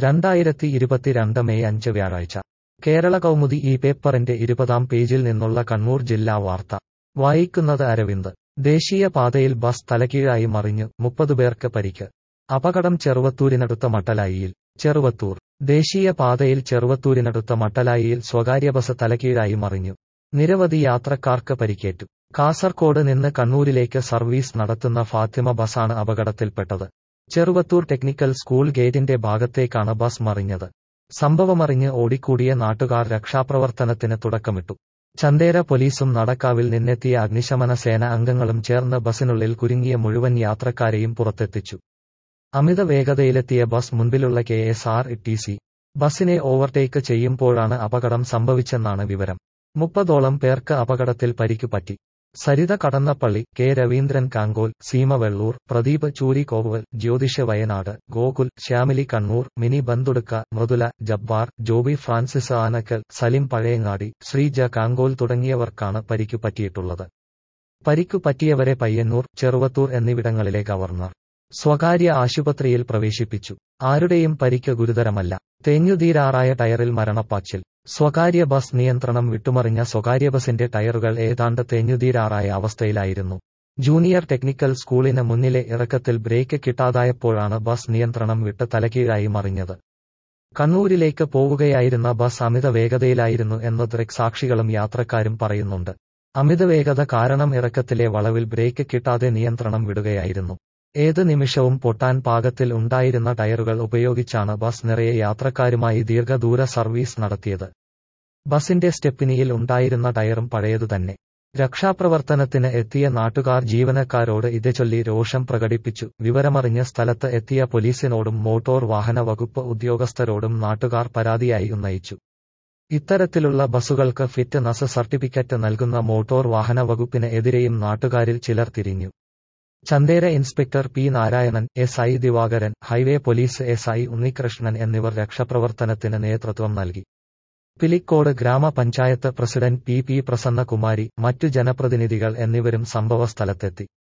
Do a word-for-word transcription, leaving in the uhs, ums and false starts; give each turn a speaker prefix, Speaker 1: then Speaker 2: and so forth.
Speaker 1: രണ്ടായിരത്തി ഇരുപത്തിരണ്ട് മെയ് അഞ്ച് വ്യാഴാഴ്ച കേരള കൗമുദി ഈ പേപ്പറിന്റെ ഇരുപതാം പേജിൽ നിന്നുള്ള കണ്ണൂർ ജില്ലാ വാർത്ത വായിക്കുന്നത് അരവിന്ദ്. ദേശീയ പാതയിൽ ബസ് തലകീഴായി മറിഞ്ഞു, മുപ്പത് പേർക്ക് പരിക്ക്. അപകടം ചെറുവത്തൂരിനടുത്ത മട്ടലായിയിൽ. ചെറുവത്തൂർ ദേശീയ പാതയിൽ ചെറുവത്തൂരിനടുത്ത മട്ടലായിയിൽ സ്വകാര്യ ബസ് തലകീഴായി മറിഞ്ഞു. നിരവധി യാത്രക്കാർക്ക് പരിക്കേറ്റു. കാസർകോട് നിന്ന് കണ്ണൂരിലേക്ക് സർവീസ് നടത്തുന്ന ഫാത്തിമ ബസാണ് അപകടത്തിൽപ്പെട്ടത്. ചെറുവത്തൂർ ടെക്നിക്കൽ സ്കൂൾ ഗേറ്റിന്റെ ഭാഗത്തേക്കാണ് ബസ് മറിഞ്ഞത്. സംഭവമറിഞ്ഞ് ഓടിക്കൂടിയ നാട്ടുകാർ രക്ഷാപ്രവർത്തനത്തിന് തുടക്കമിട്ടു. ചന്തേര പോലീസും നടക്കാവിൽ നിന്നെത്തിയ അഗ്നിശമന സേന അംഗങ്ങളും ചേർന്ന് ബസിനുള്ളിൽ കുരുങ്ങിയ മുഴുവൻ യാത്രക്കാരെയും പുറത്തെത്തിച്ചു. അമിത വേഗതയിലെത്തിയ ബസ് മുൻപിലുള്ള K S R T C ബസിനെ ഓവർടേക്ക് ചെയ്യുമ്പോഴാണ് അപകടം സംഭവിച്ചെന്നാണ് വിവരം. മുപ്പതോളം പേർക്ക് അപകടത്തിൽ പരിക്കു പറ്റി. സരിത കടന്നപ്പള്ളി, കെ രവീന്ദ്രൻ കാങ്കോൽ, സീമ വെള്ളൂർ, പ്രദീപ് ചൂരിക്കോവൽ, ജ്യോതിഷ് വയനാട്, ഗോകുൽ, ശ്യാമിലി കണ്ണൂർ, മിനി ബന്തുടുക്ക, മൃദുല, ജബ്ബാർ, ജോബി ഫ്രാൻസിസ് ആനക്കൽ, സലിം പഴയങ്ങാടി, ശ്രീജ കാങ്കോൽ തുടങ്ങിയവർക്കാണ് പരിക്കു പറ്റിയിട്ടുള്ളത്. പരിക്കു പറ്റിയവരെ പയ്യന്നൂർ, ചെറുവത്തൂർ എന്നിവിടങ്ങളിലെ ഗവർണർ സ്വകാര്യ ആശുപത്രിയിൽ പ്രവേശിപ്പിച്ചു. ആരുടെയും പരിക്ക് ഗുരുതരമല്ല. തേഞ്ഞുതീരാറായ ടയറിൽ മരണപ്പാച്ചിൽ. സ്വകാര്യ ബസ് നിയന്ത്രണം വിട്ടുമറിഞ്ഞ സ്വകാര്യ ബസിന്റെ ടയറുകൾ ഏതാണ്ട് തേഞ്ഞുതീരാറായ അവസ്ഥയിലായിരുന്നു. ജൂനിയർ ടെക്നിക്കൽ സ്കൂളിന് മുന്നിലെ ഇറക്കത്തിൽ ബ്രേക്ക് കിട്ടാതായപ്പോഴാണ് ബസ് നിയന്ത്രണം വിട്ട് തലകീഴായി മറിഞ്ഞത്. കണ്ണൂരിലേക്ക് പോവുകയായിരുന്ന ബസ് അമിത വേഗതയിലായിരുന്നു എന്ന് ദൃക്സാക്ഷികളും യാത്രക്കാരും പറയുന്നുണ്ട്. അമിതവേഗത കാരണം ഇറക്കത്തിലെ വളവിൽ ബ്രേക്ക് കിട്ടാതെ നിയന്ത്രണം വിടുകയായിരുന്നു. ഏത് നിമിഷവും പൊട്ടാൻ പാകത്തിൽ ഉണ്ടായിരുന്ന ടയറുകൾ ഉപയോഗിച്ചാണ് ബസ് നിറയെ യാത്രക്കാരുമായി ദീർഘദൂര സർവീസ് നടത്തിയത്. ബസിന്റെ സ്റ്റെപ്പിനിയിൽ ഉണ്ടായിരുന്ന ടയറും പഴയതു തന്നെ. രക്ഷാപ്രവർത്തനത്തിന് എത്തിയ നാട്ടുകാർ ജീവനക്കാരോട് ഇതേച്ചൊല്ലി രോഷം പ്രകടിപ്പിച്ചു. വിവരമറിഞ്ഞ് സ്ഥലത്ത് എത്തിയ പോലീസിനോടും മോട്ടോർ വാഹന വകുപ്പ് ഉദ്യോഗസ്ഥരോടും നാട്ടുകാർ പരാതിയായി ഉന്നയിച്ചു. ഇത്തരത്തിലുള്ള ബസുകൾക്ക് ഫിറ്റ്നസ് സർട്ടിഫിക്കറ്റ് നൽകുന്ന മോട്ടോർ വാഹന വകുപ്പിന് എതിരെയും നാട്ടുകാരിൽ ചിലർ തിരിഞ്ഞു. Chandera inspector P Narayanan, S I Divakaran, highway police S I Unnikrishnan എന്നിവർ രക്ഷാപ്രവർത്തനത്തിന് നേതൃത്വം നൽകി. പിലിക്കോട് ഗ്രാമപഞ്ചായത്ത് പ്രസിഡന്റ് പി പി പ്രസന്നകുമാരി, മറ്റു ജനപ്രതിനിധികൾ എന്നിവരും സംഭവസ്ഥലത്തെത്തി.